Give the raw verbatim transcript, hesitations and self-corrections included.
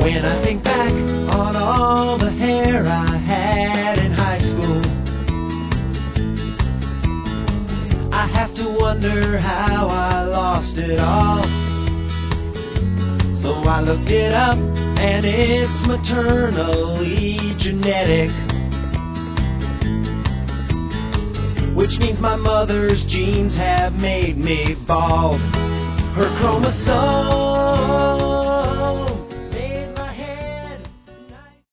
When I think back on all the hair I had in high school, I have to wonder how I lost it all. So I looked it up, and it's maternally genetic, which means my mother's genes have made me bald. Her chromosomes